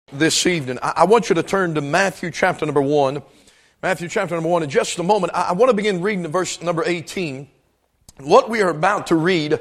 This evening, I want you to turn to Matthew chapter number 1. Matthew chapter number 1. In just a moment, I want to begin reading the verse number 18. What we are about to read,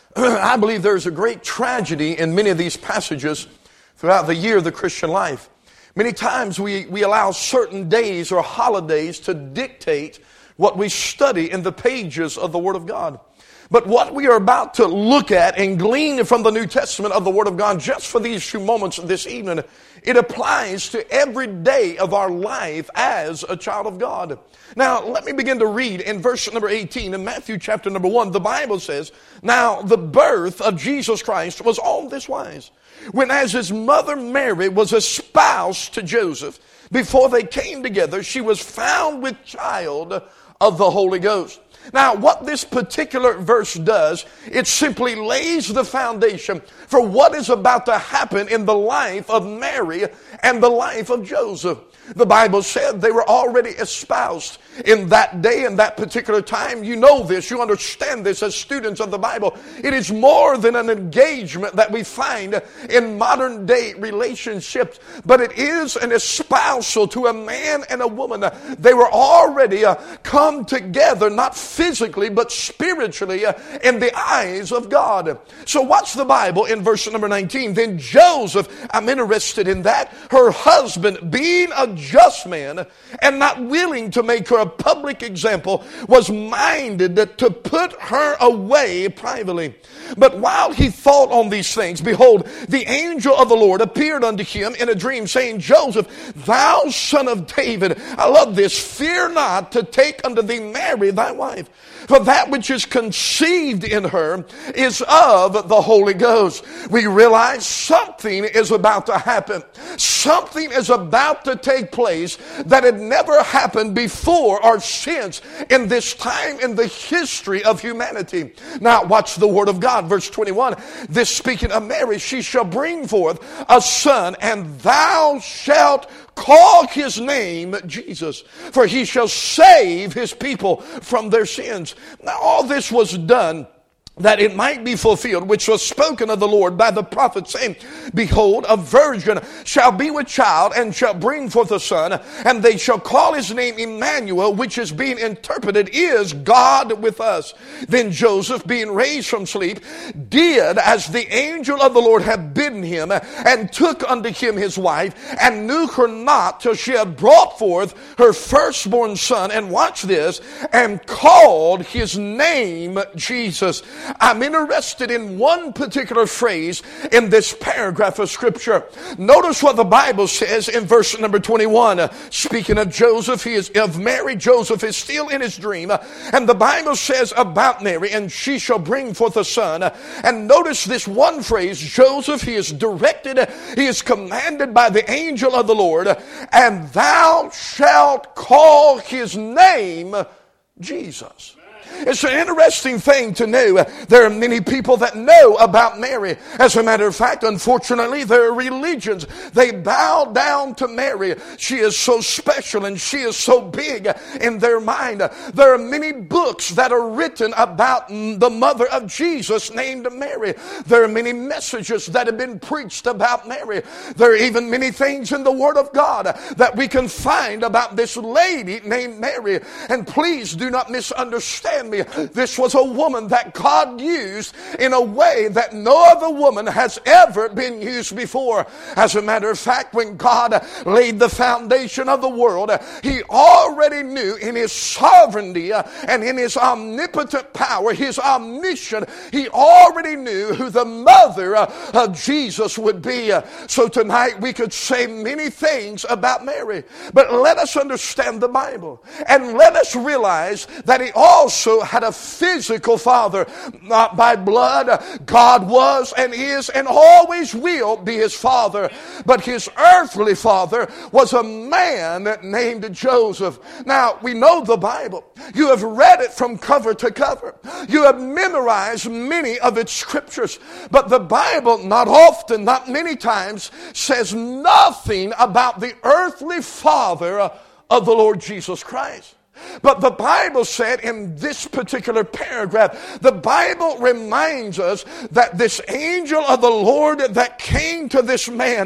I believe there's a great tragedy in many of these passages throughout the year of the Christian life. Many times we allow certain days or holidays to dictate what we study in the pages of the Word of God. But what we are about to look at and glean from the New Testament of the Word of God just for these few moments this evening, it applies to every day of our life as a child of God. Now, let me begin to read in verse number 18 in Matthew chapter number 1. The Bible says, "Now the birth of Jesus Christ was on this wise, when as his mother Mary was espoused to Joseph, before they came together, she was found with child of the Holy Ghost." Now, what this particular verse does, it simply lays the foundation for what is about to happen in the life of Mary and the life of Joseph. The Bible said they were already espoused in that day and that particular time. You know this, you understand this as students of the Bible. It is more than an engagement that we find in modern day relationships, but it is an espousal to a man and a woman. They were already come together, not physically, but spiritually in the eyes of God. So watch the Bible in verse number 19. Then Joseph, I'm interested in that, her husband, being a just man and not willing to make her a public example, was minded to put her away privately. But while he thought on these things, behold, the angel of the Lord appeared unto him in a dream, saying, "Joseph, thou son of David," I love this, "fear not to take unto thee Mary thy wife, for that which is conceived in her is of the Holy Ghost." We realize something is about to happen. Something is about to take place that had never happened before or since in this time in the history of humanity. Now watch the Word of God, verse 21. This speaking of Mary, "She shall bring forth a son, and thou shalt call his name Jesus, for he shall save his people from their sins." Now all this was done that it might be fulfilled, which was spoken of the Lord by the prophet, saying, "Behold, a virgin shall be with child, and shall bring forth a son, and they shall call his name Emmanuel," which is being interpreted is God with us. Then Joseph, being raised from sleep, did as the angel of the Lord had bidden him, and took unto him his wife, and knew her not till she had brought forth her firstborn son, and watch this, and called his name Jesus. I'm interested in one particular phrase in this paragraph of Scripture. Notice what the Bible says in verse number 21. Speaking of Joseph, of Mary, Joseph is still in his dream. And the Bible says about Mary, "And she shall bring forth a son." And notice this one phrase, Joseph, he is directed, he is commanded by the angel of the Lord, "And thou shalt call his name Jesus." It's an interesting thing to know. There are many people that know about Mary. As a matter of fact, unfortunately, there are religions. They bow down to Mary. She is so special and she is so big in their mind. There are many books that are written about the mother of Jesus named Mary. There are many messages that have been preached about Mary. There are even many things in the Word of God that we can find about this lady named Mary. And please do not misunderstand me. This was a woman that God used in a way that no other woman has ever been used before. As a matter of fact, when God laid the foundation of the world, he already knew in his sovereignty and in his omnipotent power, his omniscience, he already knew who the mother of Jesus would be. So tonight we could say many things about Mary, but let us understand the Bible and let us realize that he also had a physical father, not by blood. God was and is and always will be his father, but his earthly father was a man named Joseph. Now, we know the Bible. You have read it from cover to cover. You have memorized many of its scriptures, but the Bible not often, not many times, says nothing about the earthly father of the Lord Jesus Christ. But the Bible said in this particular paragraph, the Bible reminds us that this angel of the Lord that came to this man,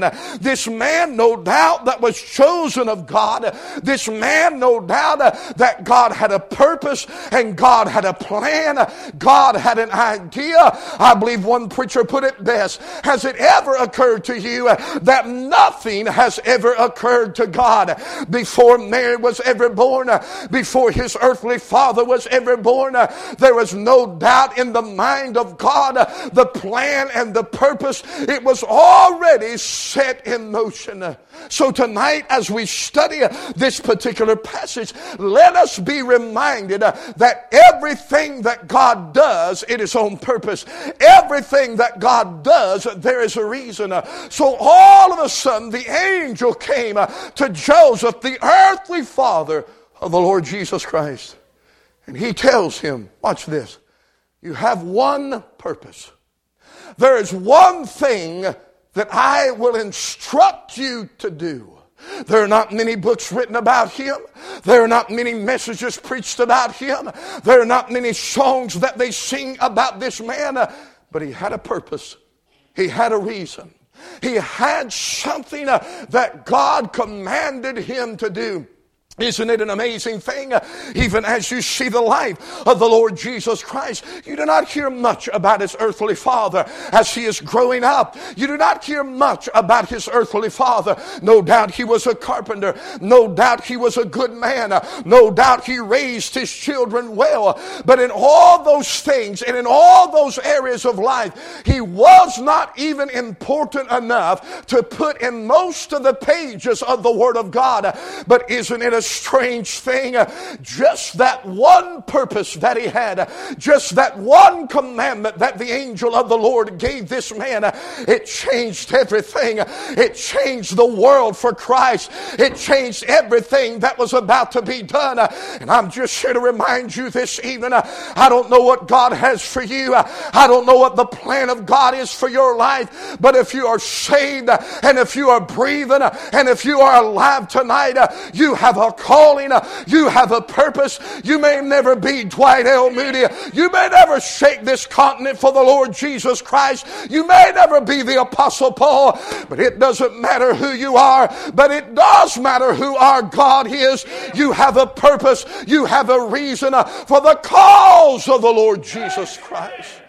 no doubt that was chosen of God, this man, no doubt that God had a purpose and God had a plan, God had an idea. I believe one preacher put it best: has it ever occurred to you that nothing has ever occurred to God before Mary was ever born? Before his earthly father was ever born, there was no doubt in the mind of God, the plan and the purpose, it was already set in motion. So tonight, as we study this particular passage, let us be reminded that everything that God does, it is on purpose. Everything that God does, there is a reason. So all of a sudden, the angel came to Joseph, the earthly father of the Lord Jesus Christ. And he tells him, watch this, you have one purpose. There is one thing that I will instruct you to do. There are not many books written about him. There are not many messages preached about him. There are not many songs that they sing about this man. But he had a purpose. He had a reason. He had something that God commanded him to do. Isn't it an amazing thing? Even as you see the life of the Lord Jesus Christ, you do not hear much about his earthly father as he is growing up. You do not hear much about his earthly father. No doubt he was a carpenter. No doubt he was a good man. No doubt he raised his children well. But in all those things and in all those areas of life, he was not even important enough to put in most of the pages of the Word of God. But isn't it a strange thing? Just that one purpose that he had, just that one commandment that the angel of the Lord gave this man, it changed everything. It changed the world for Christ. It changed everything that was about to be done. And I'm just here to remind you this evening, I don't know what God has for you. I don't know what the plan of God is for your life. But if you are saved and if you are breathing and if you are alive tonight, you have a calling, you have a purpose. You may never be Dwight L. Moody. You may never shake this continent for the Lord Jesus Christ. You may never be the Apostle Paul. But it doesn't matter who you are, but it does matter who our God is. You have a purpose. You have a reason for the cause of the Lord Jesus Christ.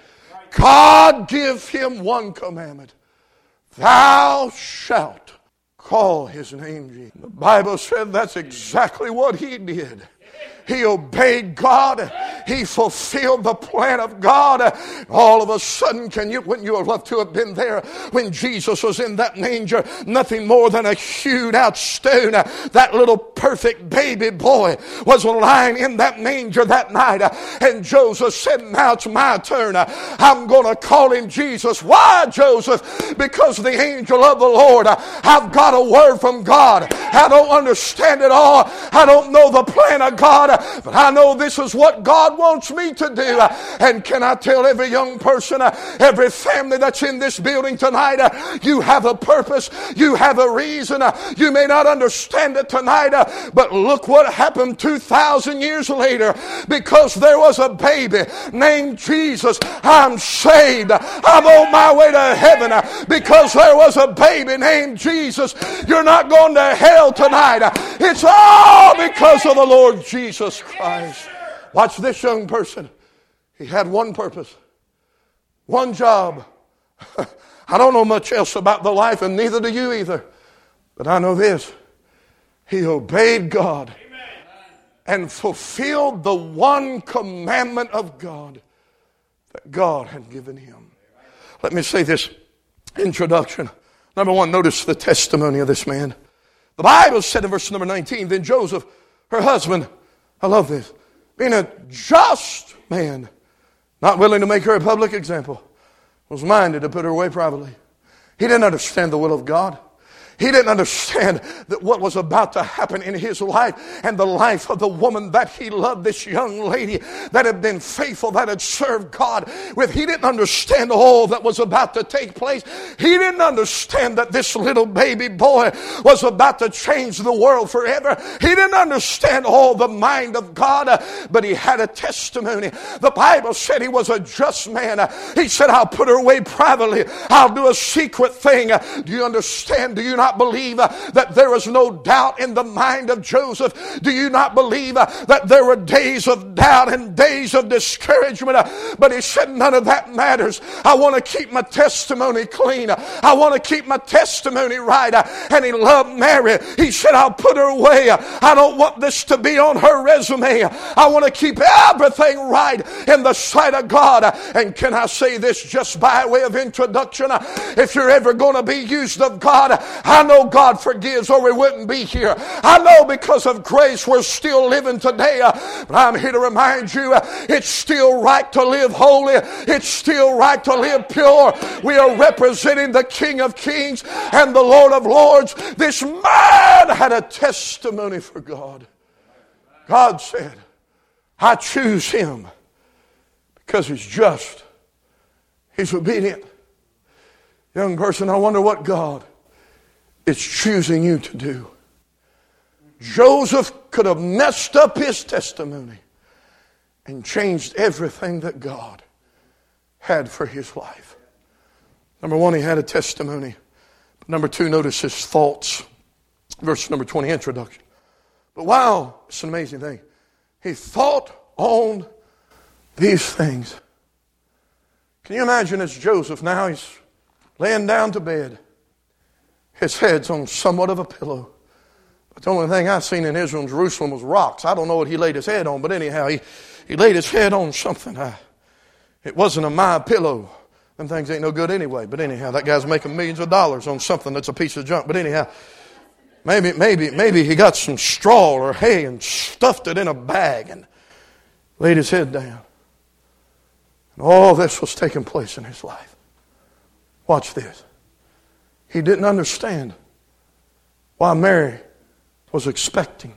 God give him one commandment. Thou shalt call his name Jesus. The Bible said that's exactly what he did. He obeyed God. He fulfilled the plan of God. All of a sudden, wouldn't you have loved to have been there when Jesus was in that manger? Nothing more than a hewed out stone. That little perfect baby boy was lying in that manger that night. And Joseph said, now it's my turn. I'm going to call him Jesus. Why, Joseph? Because the angel of the Lord, I've got a word from God. I don't understand it all. I don't know the plan of God. But I know this is what God wants me to do. And can I tell every young person, every family that's in this building tonight, you have a purpose, you have a reason. You may not understand it tonight, but look what happened 2,000 years later. Because there was a baby named Jesus, I'm saved. I'm on my way to heaven. Because there was a baby named Jesus, you're not going to hell tonight. It's all because of the Lord Jesus Christ. Watch this young person. He had one purpose, one job. I don't know much else about the life, and neither do you either. But I know this. He obeyed God and fulfilled the one commandment of God that God had given him. Let me say this introduction. Number one, notice the testimony of this man. The Bible said in verse number 19, then Joseph, her husband, I love this, being a just man, not willing to make her a public example, was minded to put her away privately. He didn't understand the will of God. He didn't understand that what was about to happen in his life and the life of the woman that he loved, this young lady that had been faithful, that had served God with. He didn't understand all that was about to take place. He didn't understand that this little baby boy was about to change the world forever. He didn't understand all the mind of God, but he had a testimony. The Bible said he was a just man. He said, I'll put her away privately. I'll do a secret thing. Do you understand? Do you not believe that there was no doubt in the mind of Joseph? Do you not believe that there were days of doubt and days of discouragement? But he said, none of that matters. I want to keep my testimony clean. I want to keep my testimony right. And he loved Mary. He said, I'll put her away. I don't want this to be on her resume. I want to keep everything right in the sight of God. And can I say this just by way of introduction? If you're ever going to be used of God, I know God forgives or we wouldn't be here. I know because of grace we're still living today. But I'm here to remind you, it's still right to live holy. It's still right to live pure. We are representing the King of Kings and the Lord of Lords. This man had a testimony for God. God said, I choose him because he's just. He's obedient. Young person, I wonder what God is choosing you to do. Joseph could have messed up his testimony and changed everything that God had for his life. Number one, he had a testimony. Number two, notice his thoughts. Verse number 20, introduction. But wow, it's an amazing thing. He thought on these things. Can you imagine it's Joseph now? He's laying down to bed. His head's on somewhat of a pillow. But the only thing I've seen in Israel and Jerusalem was rocks. I don't know what he laid his head on, but anyhow, he laid his head on something. It wasn't a my pillow. Them things ain't no good anyway. But anyhow, that guy's making millions of dollars on something that's a piece of junk. But anyhow, maybe he got some straw or hay and stuffed it in a bag and laid his head down. And all this was taking place in his life. Watch this. He didn't understand why Mary was expecting.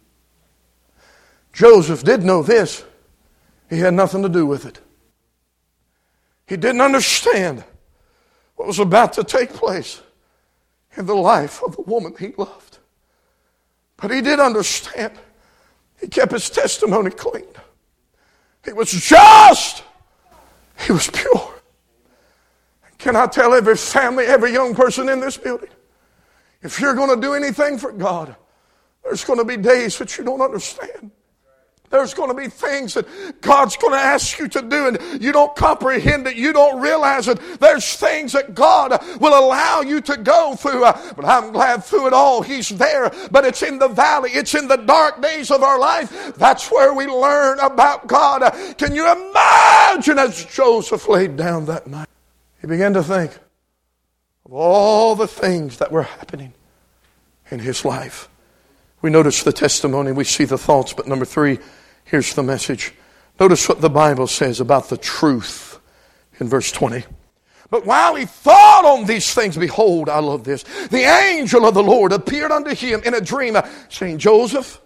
Joseph did know this. He had nothing to do with it. He didn't understand what was about to take place in the life of the woman he loved. But he did understand. He kept his testimony clean. He was just. He was pure. Can I tell every family, every young person in this building, if you're going to do anything for God, there's going to be days that you don't understand. There's going to be things that God's going to ask you to do and you don't comprehend it. You don't realize it. There's things that God will allow you to go through. But I'm glad through it all He's there. But it's in the valley. It's in the dark days of our life. That's where we learn about God. Can you imagine as Joseph laid down that night? He began to think of all the things that were happening in his life. We notice the testimony, we see the thoughts, but number three, here's the message. Notice what the Bible says about the truth in verse 20. But while he thought on these things, behold, I love this, the angel of the Lord appeared unto him in a dream, saying, Joseph,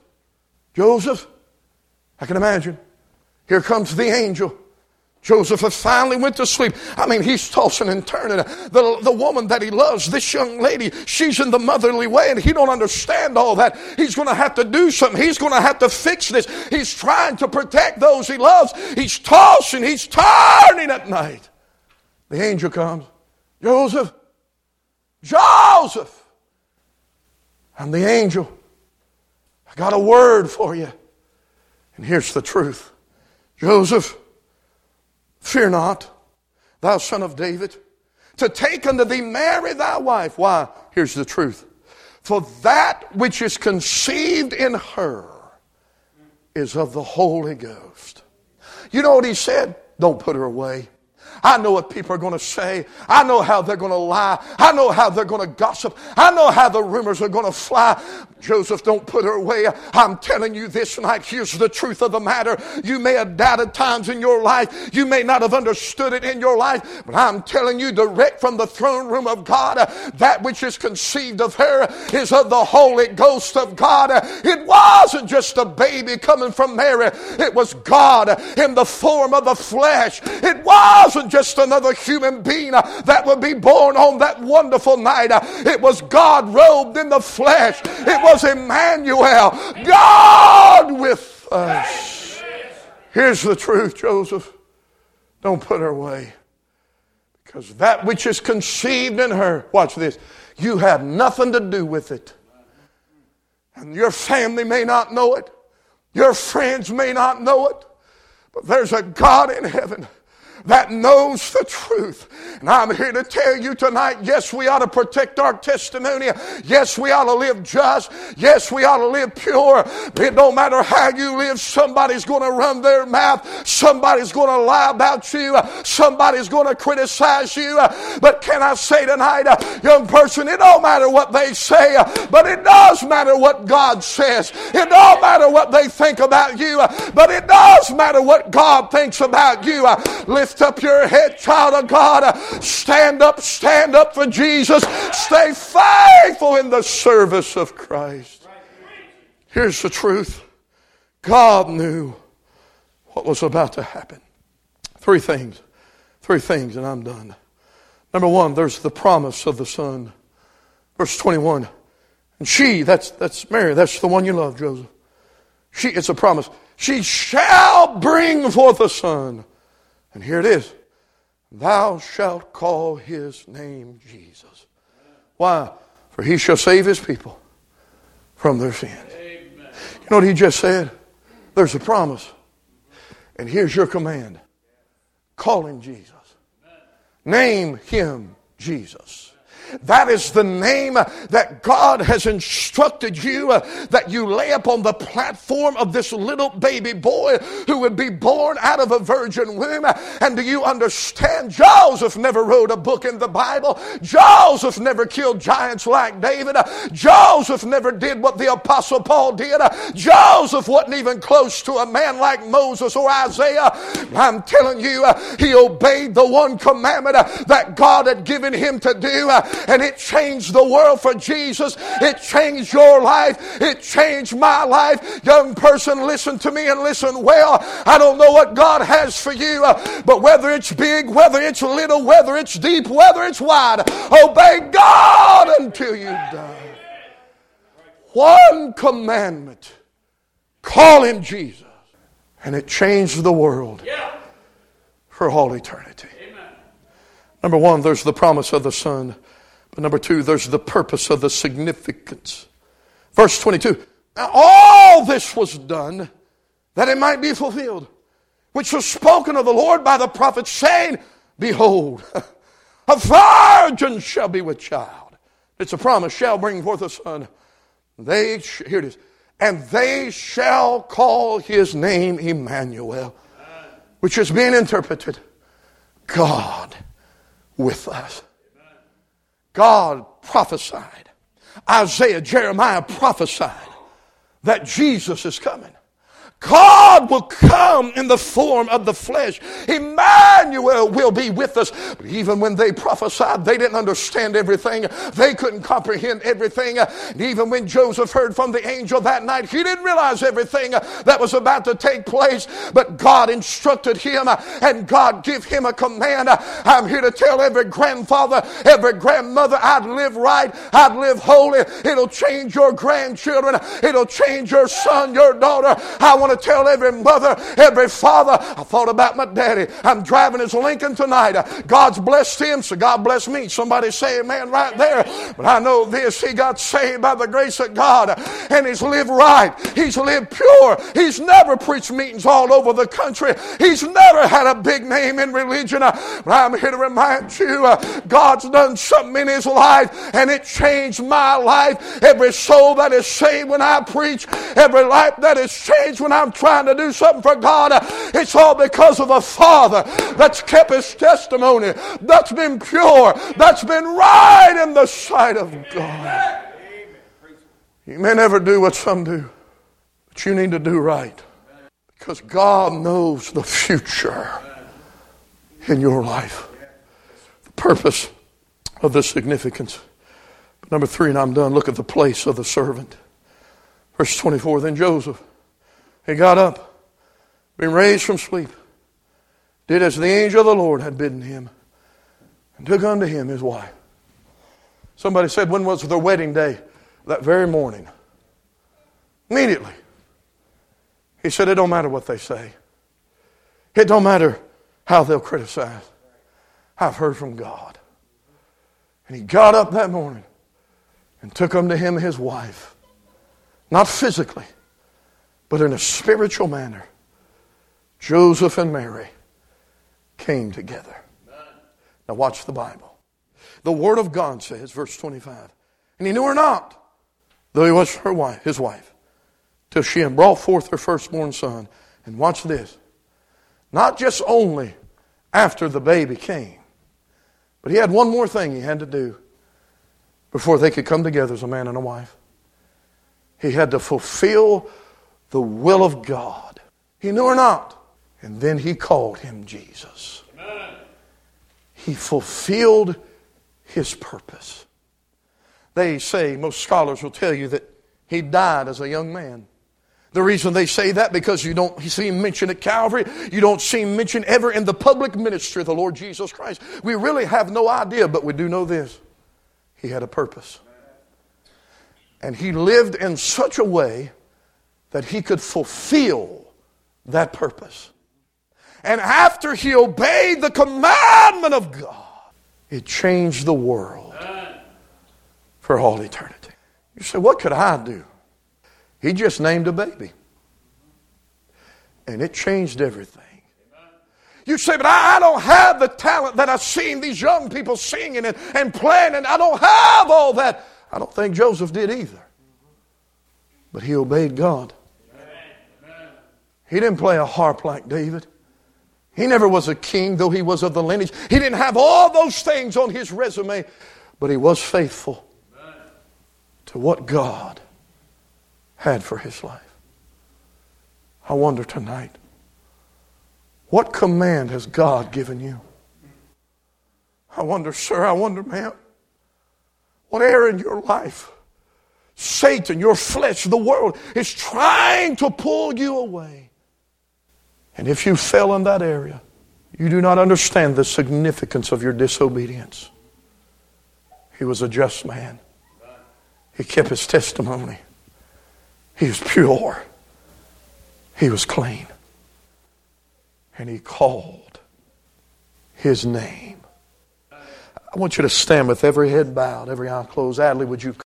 I can imagine. Here comes the angel. Joseph had finally went to sleep. I mean, he's tossing and turning. The woman that he loves, this young lady, she's in the motherly way, and he don't understand all that. He's going to have to do something. He's going to have to fix this. He's trying to protect those he loves. He's tossing, he's turning at night. The angel comes. Joseph. I'm the angel. I got a word for you. And here's the truth. Joseph, fear not, thou son of David, to take unto thee Mary thy wife. Why? Here's the truth. For that which is conceived in her is of the Holy Ghost. You know what he said? Don't put her away. I know what people are going to say. I know how they're going to lie. I know how they're going to gossip. I know how the rumors are going to fly. Joseph, don't put her away. I'm telling you this night, here's the truth of the matter. You may have doubted times in your life. You may not have understood it in your life. But I'm telling you direct from the throne room of God, that which is conceived of her is of the Holy Ghost of God. It wasn't just a baby coming from Mary. It was God in the form of the flesh. It wasn't just another human being that would be born on that wonderful night. It was God robed in the flesh. It was Emmanuel, God with us. Here's the truth, Joseph. Don't put her away. Because that which is conceived in her, watch this, you have nothing to do with it. And your family may not know it. Your friends may not know it. But there's a God in heaven that knows the truth. And I'm here to tell you tonight, yes, we ought to protect our testimony. Yes, we ought to live just. Yes, we ought to live pure. It don't matter how you live. Somebody's going to run their mouth. Somebody's going to lie about you. Somebody's going to criticize you. But can I say tonight, young person, it don't matter what they say, but it does matter what God says. It don't matter what they think about you, but it does matter what God thinks about you. Lift up your head, child of God. Stand up for Jesus. Stay faithful in the service of Christ. Here's the truth. God knew what was about to happen. Three things, and I'm done. Number one, there's the promise of the Son. Verse 21. And she, that's Mary, that's the one you love, Joseph. It's a promise. She shall bring forth a son. And here it is. Thou shalt call his name Jesus. Why? For he shall save his people from their sins. Amen. You know what he just said? There's a promise. And here's your command. Call him Jesus. Name him Jesus. That is the name that God has instructed you that you lay upon the platform of this little baby boy who would be born out of a virgin womb. And do you understand? Joseph never wrote a book in the Bible. Joseph never killed giants like David. Joseph never did what the Apostle Paul did. Joseph wasn't even close to a man like Moses or Isaiah. I'm telling you, he obeyed the one commandment that God had given him to do. And it changed the world for Jesus. It changed your life. It changed my life. Young person, listen to me and listen well. I don't know what God has for you, but whether it's big, whether it's little, whether it's deep, whether it's wide, obey God until you die. One commandment. Call him Jesus. And it changed the world for all eternity. Number one, there's the promise of the Son. But number two, there's the purpose of the significance. Verse 22. Now all this was done that it might be fulfilled, which was spoken of the Lord by the prophet, saying, Behold, a virgin shall be with child. It's a promise, shall bring forth a son. Here it is. And they shall call his name Emmanuel, which is being interpreted, God with us. God prophesied. Isaiah, Jeremiah prophesied that Jesus is coming. God will come in the form of the flesh. Emmanuel will be with us. But even when they prophesied, they didn't understand everything. They couldn't comprehend everything. And even when Joseph heard from the angel that night, he didn't realize everything that was about to take place. But God instructed him and God gave him a command. I'm here to tell every grandfather, every grandmother, I'd live right, I'd live holy. It'll change your grandchildren. It'll change your son, your daughter. I want to tell every mother, every father, I thought about my daddy. I'm driving his Lincoln tonight. God's blessed him, so God bless me. Somebody say amen right there. But I know this, he got saved by the grace of God, and he's lived right. He's lived pure. He's never preached meetings all over the country. He's never had a big name in religion. But I'm here to remind you, God's done something in his life, and it changed my life. Every soul that is saved when I preach, every life that is changed when I I'm trying to do something for God, it's all because of a father that's kept his testimony, that's been pure, that's been right in the sight of God. You may never do what some do, but you need to do right. Because God knows the future in your life. The purpose of the significance. But number 3, and I'm done, look at the place of the servant. Verse 24, then Joseph, he got up, being raised from sleep, did as the angel of the Lord had bidden him, and took unto him his wife. Somebody said, when was their wedding day? That very morning. Immediately. He said, it don't matter what they say. It don't matter how they'll criticize. I've heard from God. And he got up that morning and took unto him his wife. Not physically, but in a spiritual manner. Joseph and Mary came together. Now watch the Bible. The Word of God says, verse 25, and he knew her not, though he was her wife, his wife, till she had brought forth her firstborn son. And watch this. Not just only after the baby came, but he had one more thing he had to do before they could come together as a man and a wife. He had to fulfill the will of God. He knew her not. And then he called him Jesus. Amen. He fulfilled his purpose. They say, most scholars will tell you that he died as a young man. The reason they say that, because you don't see him mentioned at Calvary. You don't see him mentioned ever in the public ministry of the Lord Jesus Christ. We really have no idea, but we do know this. He had a purpose. And he lived in such a way that he could fulfill that purpose. And after he obeyed the commandment of God, it changed the world for all eternity. You say, what could I do? He just named a baby. And it changed everything. You say, but I don't have the talent that I've seen these young people singing and playing, and I don't have all that. I don't think Joseph did either. But he obeyed God. He didn't play a harp like David. He never was a king, though he was of the lineage. He didn't have all those things on his resume, but he was faithful to what God had for his life. I wonder tonight, what command has God given you? I wonder, sir, I wonder, ma'am, what area in your life Satan, your flesh, the world is trying to pull you away. And if you fell in that area, you do not understand the significance of your disobedience. He was a just man. He kept his testimony. He was pure. He was clean. And he called his name. I want you to stand with every head bowed, every eye closed. Adley, would you